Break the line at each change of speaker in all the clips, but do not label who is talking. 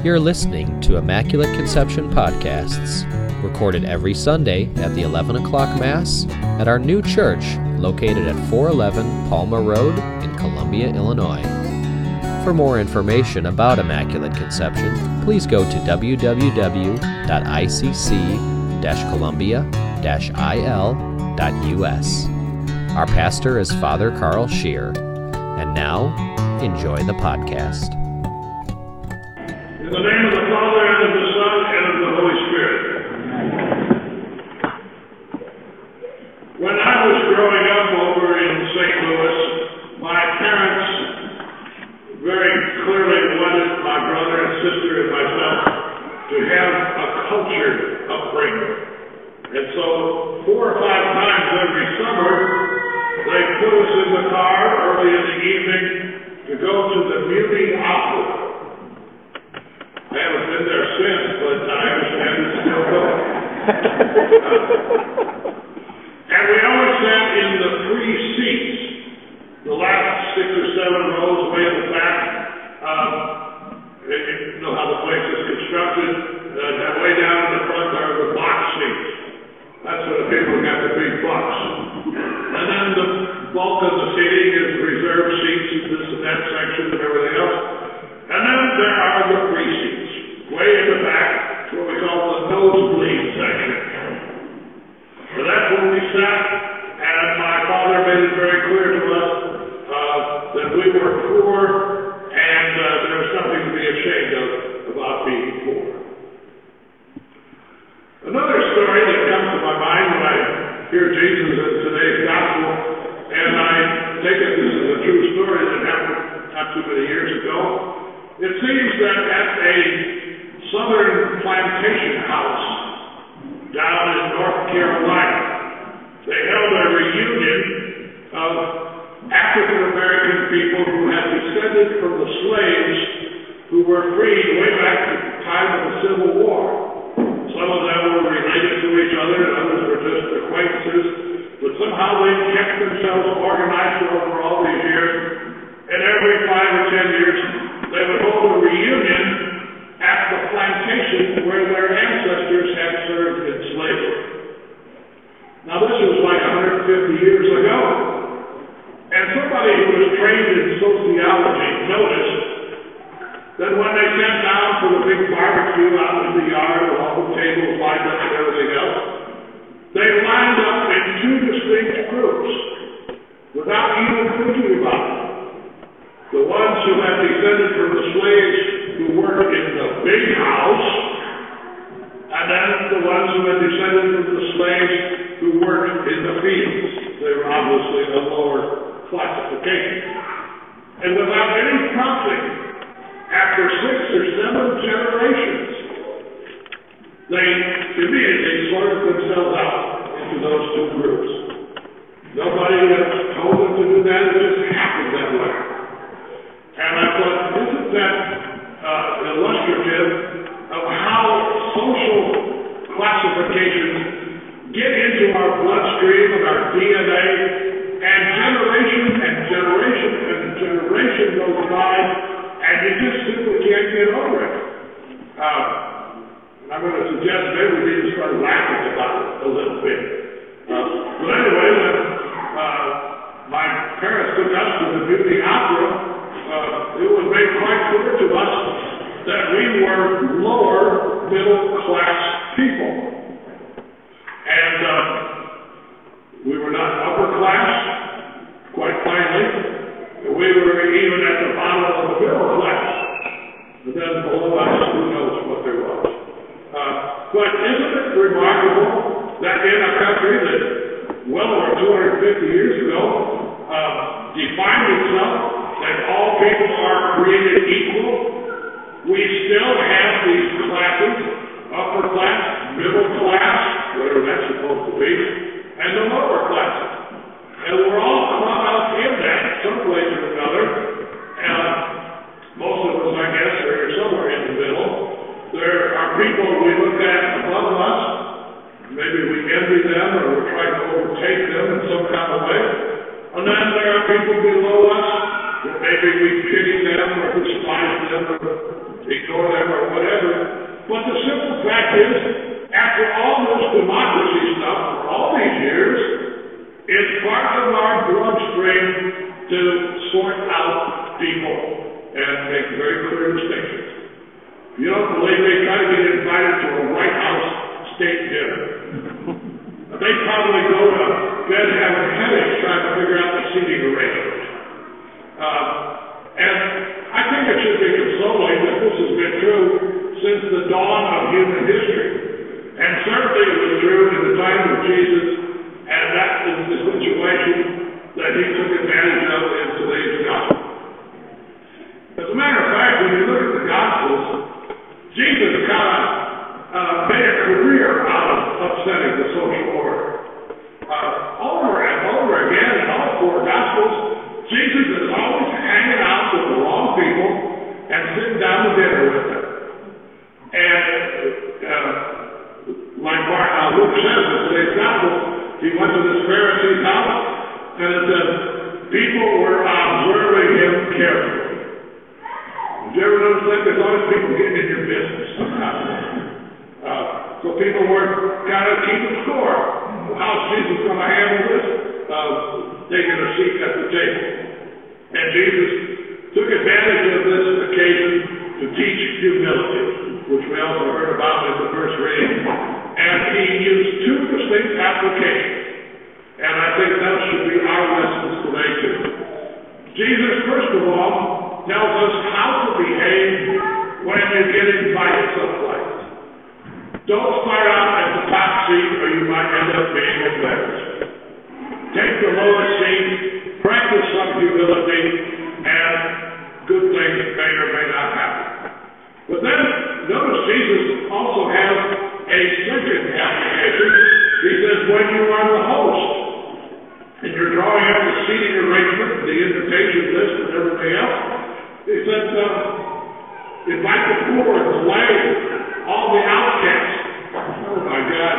You're listening to Immaculate Conception Podcasts, recorded every Sunday at the 11 o'clock Mass at our new church located at 411 Palma Road in Columbia, Illinois. For more information about Immaculate Conception, please go to www.icc-columbia-il.us. Our pastor is Father Carl Scheer. And now, enjoy the podcast.
In the name of the Father, and of the Son, and of the Holy Spirit. When I was growing up over in St. Louis, my parents very clearly wanted my brother and sister and myself to have a cultured upbringing. And so 4 or 5 times every summer, they put us in the car early in the evening to go to the Muni Opera. I haven't been there since, but I understand it's still going. And we always sat in the free seats, the last 6 or 7 rows way in the back. You know how the place is constructed. Way down in the front are the box seats. That's where the people got the big bucks. And then the bulk of the seating is reserved seats in this and that section and everything else. And then there are the free seats, way in the back, what we call the nosebleed section. So that's where we sat, and my father made it very clear to us that we were poor, and there was something to be ashamed of about being poor. Another story that comes to my mind when I hear Jesus in today's gospel, and I take it this is a true story that happened not too many years ago. It seems that at a southern plantation house down in North Carolina, they held a reunion of African American people who had descended from the slaves who were freed way back to the time of the Civil War. Some of them were related to each other, and others were just acquaintances, but somehow they kept themselves organized over all these years, and every 5 or 10 years they would hold a reunion at the plantation where their ancestors had served in slavery. Now this was like 150 years ago, and somebody who was trained in sociology noticed that when they sat down for the big barbecue out in the yard with all the tables lined up and everything else, they lined up in 2 distinct groups without even thinking about it. The ones who had descended from the slaves who worked in the big house, and then the ones who had descended from the slaves who worked in the fields. They were obviously a lower classification. And without any prompting, after 6 or 7 generations, they immediately sorted themselves out into those 2 groups. Nobody had told them to do that, it just happened that way. And I thought, isn't that illustrative of how social classifications get into our bloodstream and our DNA, and generation goes by, and you just simply can't get over it. I'm going to suggest maybe we need to start laughing about it a little bit. But anyway, when my parents took us to the Muni Opera, it was made quite clear to us that we were lower middle class people. And we were not upper class, quite plainly. We were even at the bottom of the middle class. And then below us, who knows what there was. But isn't it remarkable that in a country that well over 250 years ago defined itself that all people are created equal, we still have these classes, upper class, middle class, whatever that's supposed to be, and the lower classes. And we're all caught up in that someplace or another. Most of us, I guess, are somewhere in the middle. There are people we look at above us. Maybe we envy them or we're trying to overtake them in some kind of way. And then there are people below us that maybe we pity them or despise them or ignore their them or whatever. But the simple fact is, after all this democracy stuff for all these years, it's part of our bloodstream to sort out people and make very clear distinctions. If you don't believe me, try to get invited to a White House state dinner. They probably go to bed having headaches trying to figure out the seating arrangement. And I think it should be consoling that this has been true since the dawn of human history. And certainly it was true in the time of Jesus, and that is the situation that he took advantage of in today's gospel. As a matter of fact, when you look at the Gospels, Jesus kind of made a career out of upsetting the social order. Over and over again in all four Gospels, Jesus is always hanging out with the wrong people and sitting down to dinner with them. And like Luke says in today's Gospel, he went to this Pharisee's house, and it says, people were observing him carefully. Did you ever notice that? There's always people getting in your business sometimes. So people were kind of keeping score. How's Jesus going to handle this? Taking a seat at the table. And Jesus took advantage of this occasion to teach humility, which we also heard about in the first reading. And he used two distinct applications. And I think that should be our lessons today too. Jesus, first of all, tells us how to behave when you get invited someplace. Don't start out at the top seat or you might end up being embarrassed. Take the lowest seat, practice some humility, and good things may or may not happen. But then, notice Jesus also has a second application. He says, when you are the host, and you're drawing up the seating arrangement, the invitation list, and everything else, he said, invite the poor, the lame, all the outcasts. Oh my God.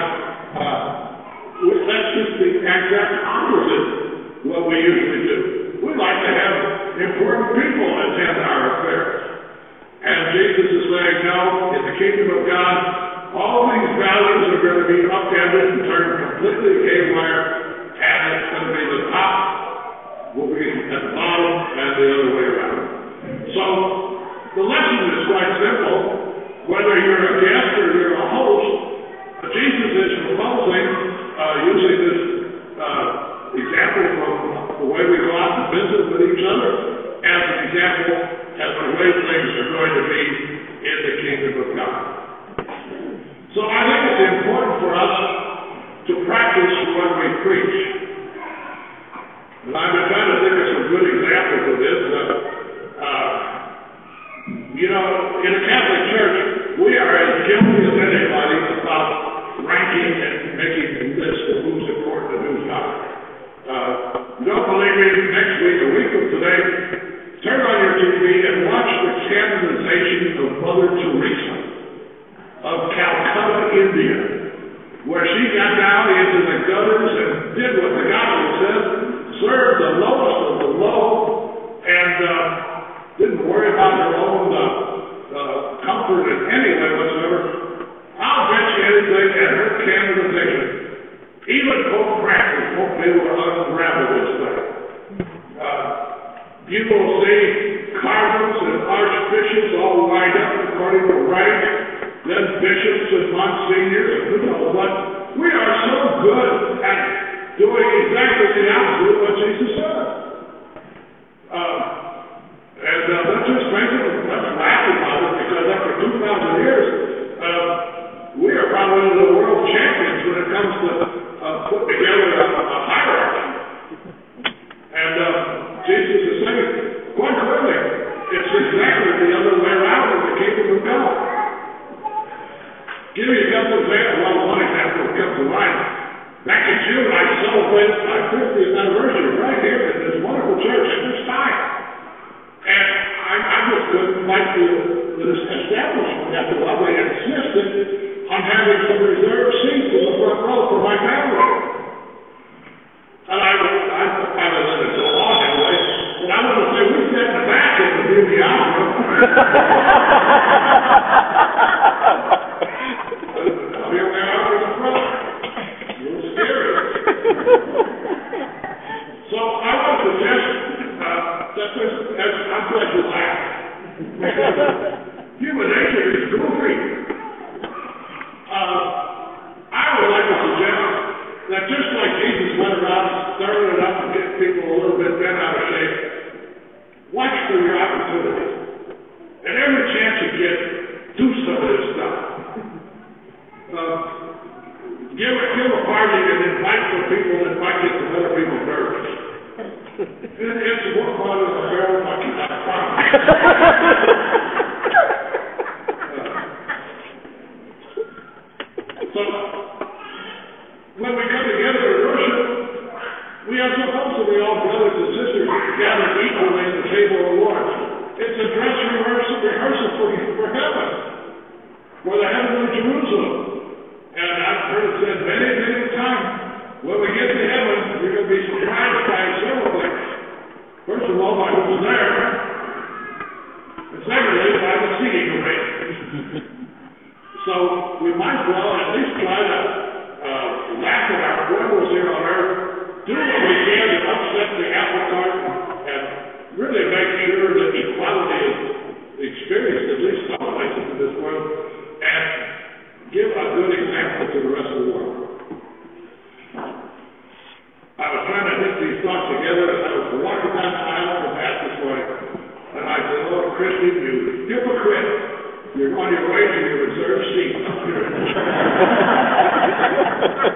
That's just the exact opposite of what we usually do. We like to have important people attend our affairs. And Jesus is saying, no, in the kingdom of God, all these values are going to be upended and turned completely haywire, and it's going to be the top will be at the bottom and the other way around. So the lesson is quite simple. Whether you're a guest or you're a host, Jesus is proposing, using this example from the way we go out and visit with each other, as an example as the way things are going to be in the kingdom of God. So I think it's important for us to practice when we preach. And I've been trying to think of some good examples of this. In a Catholic Church, we are as guilty as anybody about ranking and making lists of who's important and who's not. Don't believe me, next week, a week from today, turn on your TV and watch the canonization of Mother Teresa of Calcutta, India, where she got down into the gutters and did what the gospel says, served the lowest of the low, and didn't worry about her own comfort in any way whatsoever. I'll bet you anything at her canonization. Even Pope Francis won't be able to unravel this thing. You will see cardinals and archbishops all lined up according to rank, then bishops and monsignors, and who knows what. We are so good at doing exactly the opposite of what Jesus said. Let's just face it, let's laugh about it, because after 2,000 years, we are probably one of the world champions when it comes to putting together a hierarchy. And Jesus is saying, quite clearly, it's exactly the other way around in the kingdom of God. Give you a couple of examples. Well, one example that comes to mind. Back in June, I celebrated my 50th anniversary right here in this wonderful church at this time. And I just couldn't like this establishment after all. They insisted on having some reserved seats in the front row for my family. And I let it go on that way. But I want to say, we sat in the back of the beauty opera. Here we are in the front. A little scary. So I would suggest that this, I'm glad you laugh. Human nature is goofy. I would like to suggest that just like Jesus went around stirring it up and getting people a little bit bent out of shape, watch for your opportunities. And every chance you get, do some of this stuff. Give a party and invite some people that might get some other people nervous. It's more fun than a barrel monkey, I promise. So, when we come together to worship, we are supposed to be all brothers and sisters gathered equally at the table of the Lord. It's a dress rehearsal for heaven, for the heavenly Jerusalem. And I've heard it said many, many times, when we get to heaven, we're going to be surprised by several things. First of all, by who's there. And secondly, by the seating arrangements. So we might as well at least try to laugh at our foibles here on earth, do what we can to upset the apple cart, and really make sure that equality is experienced at least some places in this world, and give a good example to the rest of the world. I was trying to hit these thoughts together as I was walking down the aisle from Mass this morning, and I said, "Oh, Christy, you hypocrite. You're on your way to your reserved seat up here."